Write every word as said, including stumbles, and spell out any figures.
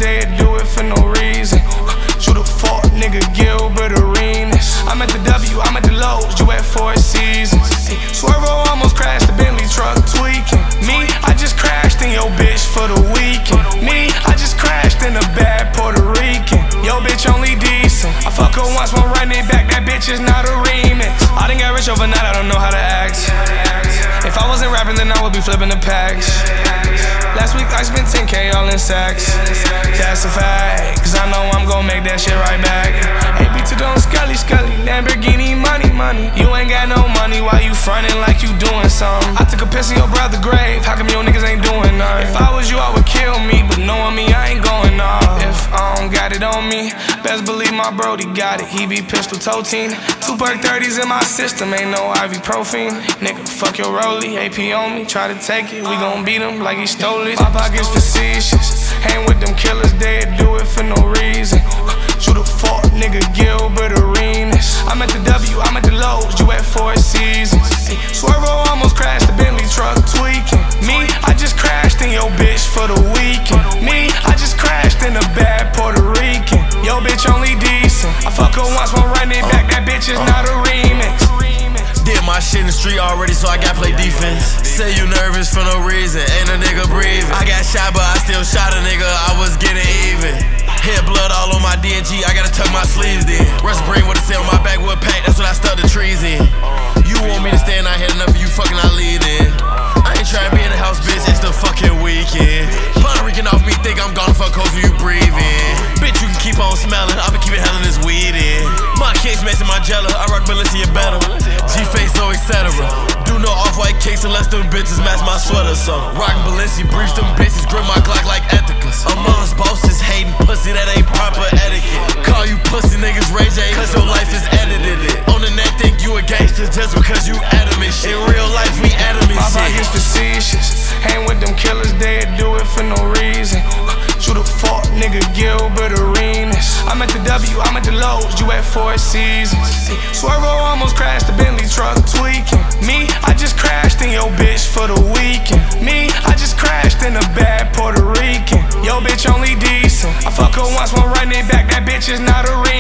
they do it for no reason. You the fuck nigga Gilbert Arenas. I'm at the W, I'm at the lows, you at Four Seasons. Swervo almost crashed the Bentley truck tweaking. Me, I just crashed in your bitch for the weekend. Me, I just crashed in a bad Puerto Rican. Yo bitch only decent. I fuck her once, won't run it back, that bitch is not a remix. I done got rich overnight, I don't know how to act. If I wasn't rapping, then I would be flipping the packs. Last week I spent ten K all in sacks. That's a fact, cause I know I'm gon' make that shit right back. A B to don't scully scully, Lamborghini money money. You ain't got no money, why you frontin' like you doing something? I took a piss in your brother's grave, how come your niggas ain't doing nothing? If I was you, I would kill me, but knowing me, I ain't going off. If I don't got it on me, best believe my brody got it. He be pistol toting. Two perk thirties in my system, ain't no ibuprofen. Nigga, fuck your rollie, A P on me, try to take it, we gon' beat him like he stole it. My pockets facetious, hang with them killers, they do it for no reason. You the fuck nigga Gilbert Arenas. I'm at the W, I'm at the lows, you at Four Seasons. Swervo almost crashed the Bentley truck tweaking. Me, I just crashed in your bitch for the weekend. Me, I just crashed in a bad Puerto Rican. Yo bitch only decent. I fuck her once, won't run it back, that bitch is not a remix. Did my shit in the street already, so I gotta play defense. Say you nervous for no reason, ain't a nigga breathing. I got shot, but I still shot a nigga, I was getting even. Head blood all on my D N G, I gotta tuck my sleeves in. Rush brain with a sail on my backwood pack, that's what I stuck the trees in. You want me to stand out here enough for you fucking I lead in. I ain't trying to be in the house, bitch, it's the fucking weekend. Puerto Rican off me, think I'm gonna fuck hoes when you breathing. Bitch, you can keep on smelling, I've been keeping handling this weed in. My kicks messing my jello, I rock Balenciaga better. G-face, so et cetera. Do no off-white cakes unless them bitches match my sweater, so rockin' Balenciaga briefs, them bitches grip my Glock like ethicas. Amongst bosses hating pussy, that ain't proper etiquette. Call you pussy niggas Ray J, cause your life is edited it. On the net think you a gangster just because you adamant shit. In real life we adamant my shit. My pockets facetious, hang with them killers, they do it for no reason. You the fuck nigga Gilbert Arenas. I'm at the W, I'm at the lows, you at Four Seasons. Swervo almost crashed the Bentley truck tweaking. Me, I just crashed in your bitch for the weekend. Me, I just crashed in a bad Puerto Rican. Yo bitch only decent. I fuck her once, won't run it back, that bitch is not a real.